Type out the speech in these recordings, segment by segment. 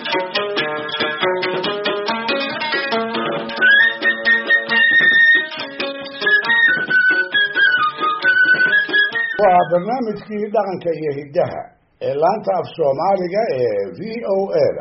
waa barnaamijkii dhaqanka iyo hiddaha ee laanta af Soomaaliga ee VOA-da.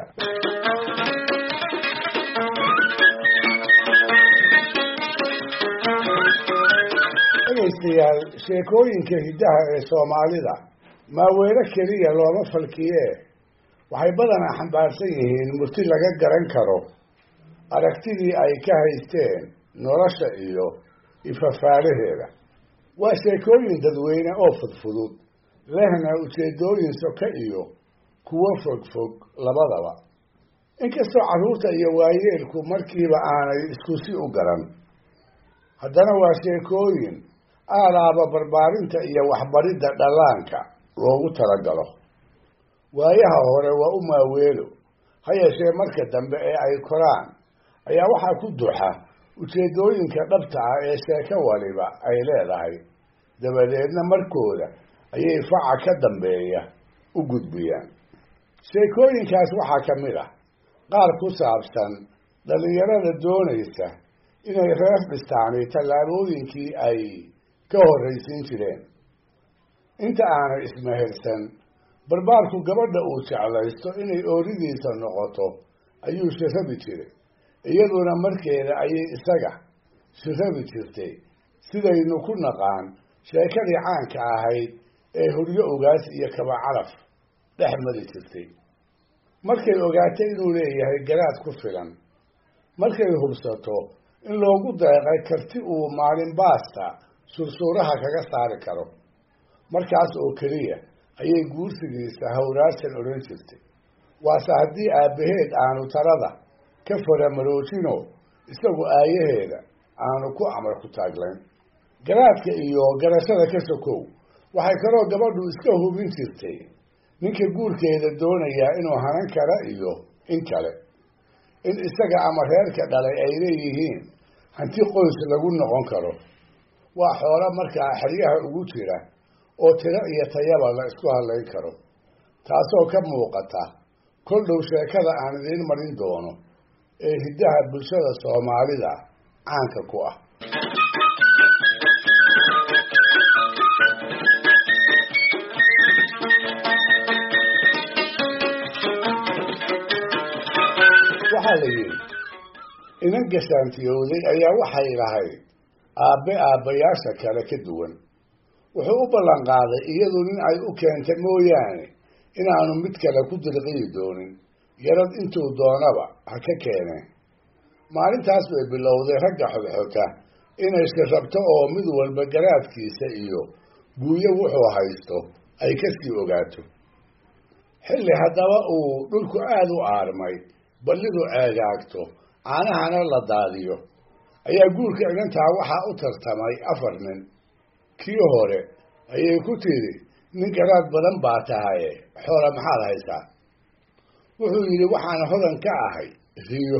dhegaystayaal, sheekooyinka hiddaha ee Soomaalida maaweelo keliya looma falkiye waxay badanaa xambaarsan yihiin murti laga garan karo aragtidii ay ka haysteen nolosha iyo ifafaalaheeda. waa sheekooyin dadweyne oo fudfudud lehna ujeedooyin soka iyo kuwo fogfog labadaba. inkastoo carruurta iyo waayeelku markiiba aanay isku si u garan, haddana waa sheekooyin aalaaba barbaarinta iyo waxbaridda dhallaanka loogu talagalo. waayaha hore waa u maaweelo, ha yeeshee marka dambe ee ay koraan ayaa waxaa ku duxa ujeedooyinka dhabta ah ee sheeko waliba ay leedahay. dabadeedna markooda ayay faca ka dambeeya u gudbiyaan. sheekooyinkaas waxaa ka mid ah qaar ku saabsan dhallinyarada doonaysa inay reer dhistaani tallaabooyinkii ay ka horraysiin jireen. inta aanay ismehersan, barbaarku gabadha uu jeclaysto inay ooridiisa noqoto ayuu shirabi jiray, iyaduna markeeda ayay isaga shirabi jirtay, sidaynu ku naqaan sheekadii caanka ahayd ee huryo ogaas iyo kaba calaf dhex mari jirtay. markay ogaatay inuu leeyahay garaad ku filan, markay hubsato in loogu deeqay karti uu maalin baasta sursuuraha kaga saari karo, markaas oo keliya ayay guursigiisa hawraarsan odhan jirtay. waase haddii aabbaheed aanu talada ka faramaroojino isagu aayaheeda aanu ku amar ku taaglayn. garaadka iyo garashada ka sokow waxay kaloo gabadhu iska hubin jirtay ninka guurkeeda doonayaa inuu hanan kara iyo in kale, in isaga ama reerka dhalay ay leeyihiin hanti qoys lagu noqon karo. waa xoolo markaa xeryaha ugu jira oo tiro iyo tayaba la isku hadlayn karo, taasoo ka muuqata kol dhow sheekada aan idiin marin doono ee hiddaha bulshada Soomaalida caanka ku ah. waxaa la yidhi inan gashaantiyowday ayaa waxay lahayd aabbayaasha kale ka duwan. wuxuu u ballan qaaday iyadu nin ay u keentay mooyaane inaanu mid kale ku dirqiyi doonin, yarad intuu doonaba ha ka keeneen. maalintaas bay bilowday ragga xodxota inay shirrabto oo mid walba garaadkiisa iyo guuyo wuxuu haysto ay ka sii ogaato. xilli haddaba uu dhulku aada u aarmay, ballidu ceegaagto, caanahana la daadiyo, ayaa guurka inantaa waxaa u tartamay 4 nin. kii hore ayay ku tidhi, nin garaad badan baa tahaye xoola maxaad haysaa? wuxuu yidhi, waxaan hodan ka ahay riyo.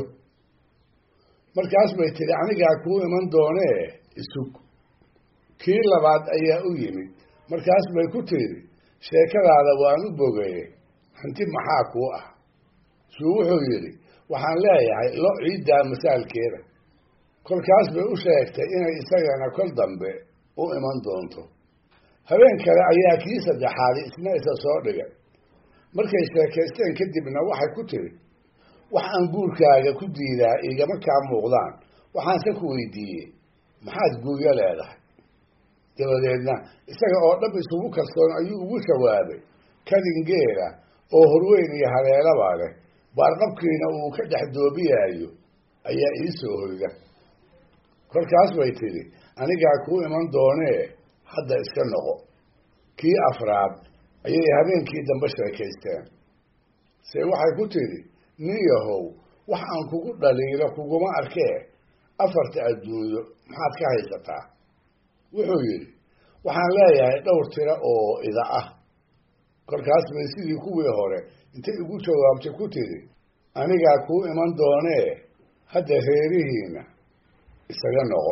markaas bay tidhi, anigaa kuu iman doonee isug. kii labaad ayaa u yimid, markaas bay ku tidhi, sheekadaada waan u bogaye, hanti maxaa kuu ah? suu wuxuu yidhi, waxaan leeyahay lo ciiddaa masaalkeeda. kolkaas bay u sheegtay inay isagana kol dambe u iman doonto. habeen kale ayaa kii saddexaadi isna isa soo dhigay. markay sheekaysteen kadibna waxay ku tidhi, wax aan guurkaaga ku diidaa igama kaa muuqdaan, waxaanse ku weydiiyey maxaad guuryo leedahay? dabadeedna isaga oo dhab isugu kalsoon ayuu ugu jawaabay, kadingeela oo horweyn iyo haleelaba leh, baarqabkiina uu ka dhex doobiyaayo ayaa ii soo hoyda. kolkaas bay tidhi, anigaa kuu iman doonee hadda iska noqo. kii afraad ayay habeenkii dambe sheekaysteen. se waxay ku tidhi, nin yahow, wax aan kugu dhaliilo kuguma arkee 4 adduunyo maxaad ka haysataa? wuxuu yidhi, waxaan leeyahay dhowr tiro oo ida ah. kolkaas bay sidii kuwii hore intay ugu jawaabtay ku tidhi, anigaa kuu iman doonee hadda reerihiina isaga noqo.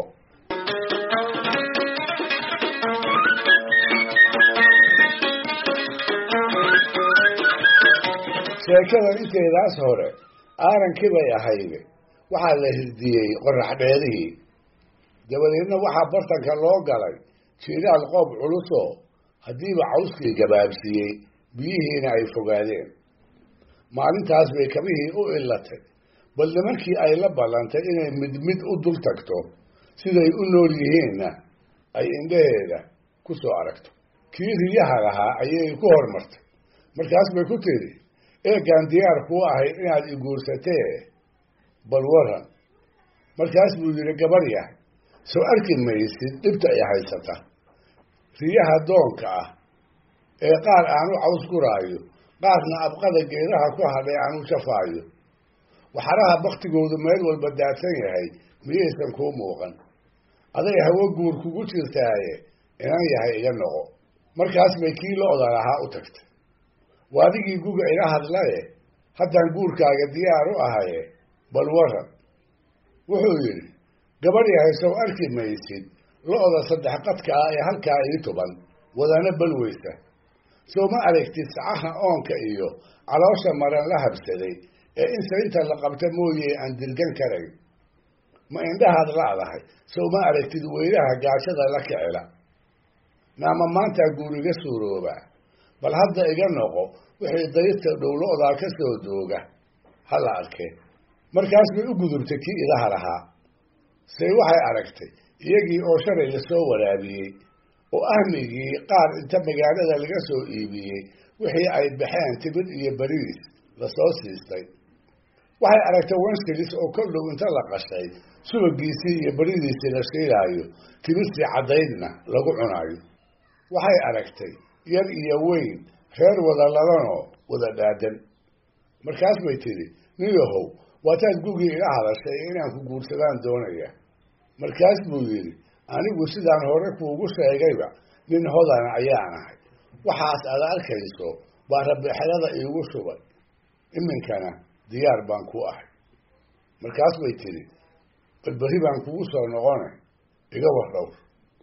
sheekadan inteedaas hore aarankii bay ahayde waxaa la hirdiyey qorax dheerihii dabadeedna waxaa bartanka loo galay jiiraal qoob culusoo haddiiba cawskii gabaabsiiyey biyihiina ay fogaadeen maalintaas bay kabihii u illatay bal nimankii ay la ballantay inay mid mid u dul tagto siday u nool yihiinna ay indhaheeda ku soo aragto kii riyaha lahaa ayay ku hormartay markaas bay ku tidhi eegaan diyaar kuu ahay inaad i guursatee bal waran markaas buu yidhi gabarya soo arki maysid dhibta i haysata riyaha doonka ah ee qaar aanu caws guraayo qaarna abqada geedaha ku hadhay aanu jafaayo waxaraha baktigoodu meel walba daadsan yahay miyaysan kuu muuqan aday hawo guur kugu jirtaaye inan yahay iga noqo markaas bay kii lo-da lahaa u tagtay waa adigii guga ila hadlaye haddaan guurkaaga diyaar u ahaye bal waran wuxuu yidhi gabadh yahay sow arki maysid lo-da saddex qadka ah ee halkaa ii tuban wadana balweysa soo ma aragtid sacaha oonka iyo caloosha maran la habsaday ee in saynta la qabta mooye aan dirgan karayn ma indhahaad la'dahay sow ma aragtid weylaha gaajada la kicila naama maantaa guuriga suurooba bal hadda iga noqo wixii daydka dhowlo-daa ka soo dooga hala arkee markaas bay u gudubtay kii idaha lahaa say waxay aragtay iyagii oo shalay lasoo waraabiyey oo ahmigii qaar inta magaalada laga soo iibiyey wixii ay baxeen timid iyo bariis lasoo siistay waxay aragtay wenskilis oo kol dhow inta la qashay subagiisii iyo baridiisii la shiilaayo timirtii caddaydna lagu cunaayo waxay aragtay yar iyo weyn reer wada ladanoo wada dhaadan markaas bay tidhi nin yahow waataad gugii ila hadashay inaan ku guursadaan doonaya markaas buu yidhi anigu sidaan hore kuugu sheegayba nin hodana ayaan ahay waxaas aad arkayso baa rabbi xelada iigu shubay iminkana diyaar baan ku ahay markaas bay tidhi bal berri baan kugu soo noqonay iga wardhowr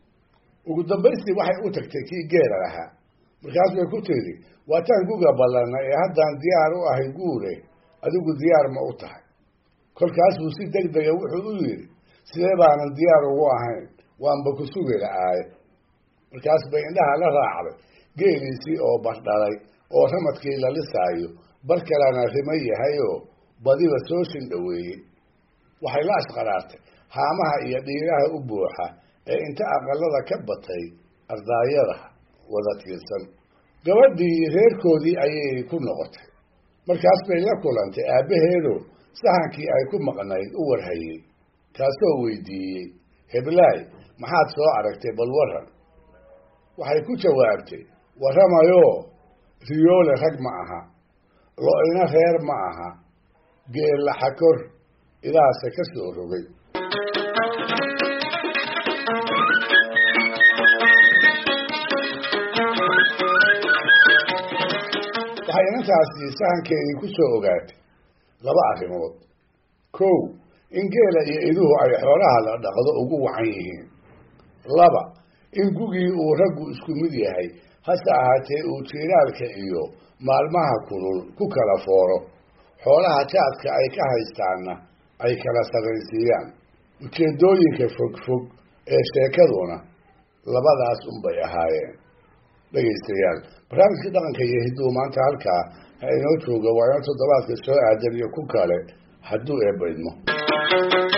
ugu dambaystii waxay u tagtay kii geela lahaa markaas bay ku tidhi waataan guga ballanna ee haddaan diyaar u ahay guure adigu diyaar ma u tahay kolkaas buu si deg dega wuxuu u yidhi sidee baanan diyaar ugu ahayn waanba ku sugi la-aaye markaas bay indhaha la raacday geeliisii oo bardhalay oo ramadkii la lisaayo bar kalena rima yahayoo badiba soo shindhaweeyey waxay la ashqaraartay haamaha iyo dhiiraha u buuxa ee inta aqalada ka batay ardaayada wada tiirsan gabadhii reerkoodii ayay ku noqotay markaas bay la kulantay aabbaheedo sahankii ay ku maqnayd u warhayey kaasoo weydiiyey heblaay maxaad soo aragtay bal waran waxay ku jawaabtay warramayoo riyoole rag ma aha lo-ina reer ma aha geella xakor idaase ka soo rogay waxay inantaasi sahankeedii ku soo ogaatay laba arrimood kow in geela iyo iduhu ay xoolaha la dhaqdo ugu wacan yihiin laba in gugii uu raggu isku mid yahay hase ahaatee uu jiiraalka iyo maalmaha kulul ku kala fooro xoolaha jaadka ay ka haystaanna ay kala sarraysiiyaan ujeeddooyinka fogfog ee sheekaduna labadaas unbay ahaayeen dhegaystayaal barnaamijkii dhaqanka iyo hidduu maanta halkaa ha inoo jooga waa inoo toddobaadka soo aadan iyo ku kale hadduu eebba idmo